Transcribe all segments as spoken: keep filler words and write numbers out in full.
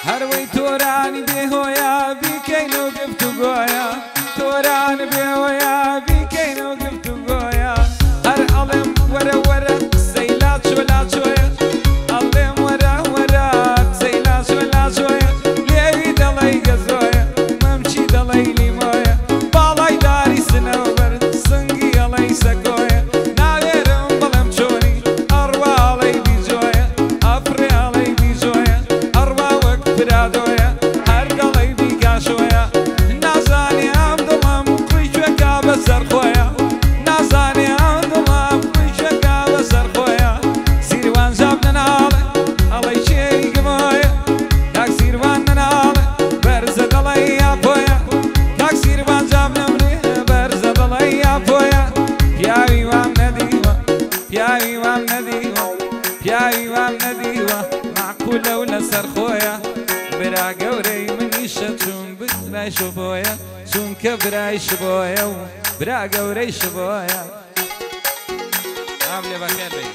هەروەی تۆرانی بێهۆیە بیکەینەوە گفتوگۆیە تۆران بێهۆیە بیکەینەوە گفتوگۆیە هەر ئەڵێم وەرە وەرە قسەی لا چۆ لا چۆیە ئەڵێم وەرە وەرە قسەی لا چۆ لا چۆیە لێوی دەڵێی گەزۆیە مەمچی دەڵێی لیمۆیە باڵای داری سنەوبەر سنگی ئەڵێی سەکۆیە ناوێرم بەڵێم چۆنی ئەڕوا ئەڵێی بیجۆیە ئەفرێ ئەڵێی بیجۆیە ئەڕوا وەک برادۆیە هەر دەڵێی بیگاشۆیە نازانێ ئەم دڵم قڕیچێکا بەسەر خۆیە نازانێ ئەم دڵم قڕیچێکا بەسەر خۆیە سیروان جاب نەناڵێ ئەڵێی چێری گمۆیە کاک سیروان نەناڵێ بەرزە دەڵێی یاپۆیە کاک سیروان جاب نەمرێ بەرزە دەڵێی یاپۆیە پیاوی وام نەدیوە پیاوی وام نەدیوە پیاوی وام نەدیوە معقولە و لەسەر خۆیە برا گەورەی منیشە چون برای شبۆیە چونکە برای شبۆیە و برا گەورەی شبۆیە ئام لێ بەخێر بێ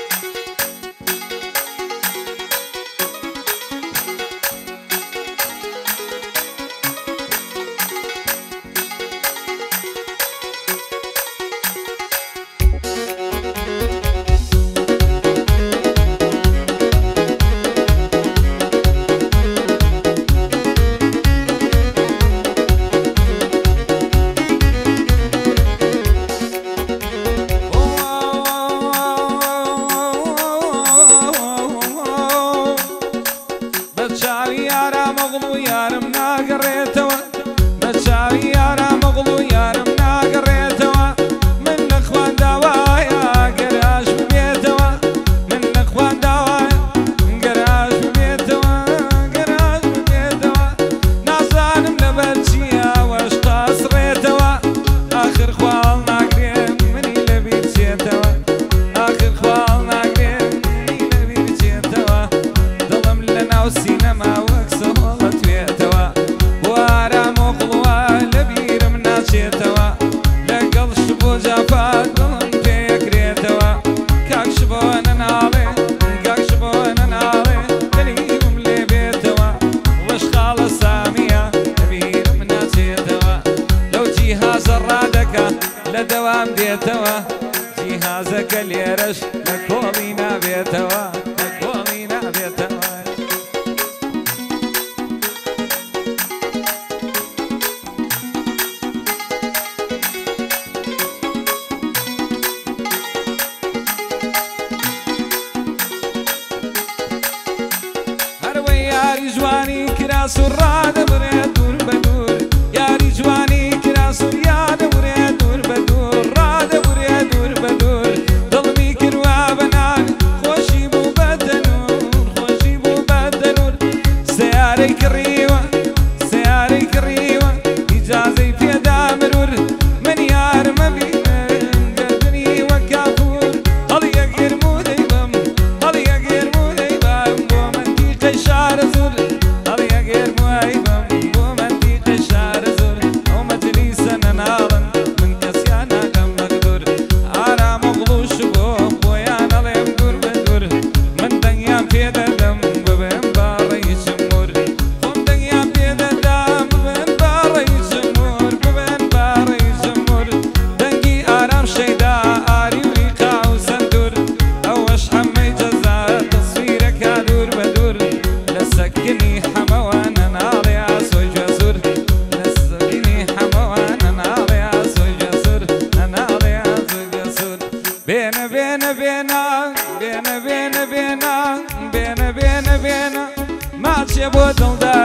لەدەوام دێتەوە جیهازەکە لێرەش لە کۆڵی نابێتەوە لە کۆڵی نابێتەوە هەروەی یاری جوانی کراس و ڕادەبرێ دوور بە دوور یاری جوانی کراس و یادەبرێ دوور بە دوور ڕادەبرێ دوور بە دوور دڵمی کردوە بەنان خۆشی بوو بە دەنور خۆشی بوو بە دەنور سیارەی کڕیوە سیارەی کڕیوە ئیجازەی پێدا مرور من یارمە بینە گەردنی وەک کافور هەڵی ئەگێرم و دەیبەم هەڵی ئەگێرم و دەیبەم بۆ مەندیقەی شارە زور هەڵی ئەگێرم و ئەیبەم بۆ مەندیقەی شارە زور ئەو مەجلیسە نەناڵن من کەسیان ناکەم مەغدور ئارام و غڵوش بۆ بۆیان ئەڵێم دوور بە دوور من دەنگیان پێدەدەم ببێم باڕەی چمور خۆم دەنگیان پێدەدەم ببێن باڕەی چمور ببێن باڕەی چمور دەنگی ئارام شەیدا ئاری وی قاو سەندور ئەوەش هەمەی جەزا تەسویرەکە دوور بە دوور لە سەکنی هەمەوانە ناڵێ ئاسۆی جەزور لە سەکنی هەمەوانە ناڵێ ئاسۆی جەزور نەناڵێ ئاسۆی جەزور بێنە بێنە بێنە بێنە بێنە بێنە بێنە بێنە بێنە ماچێ بۆ دڵدار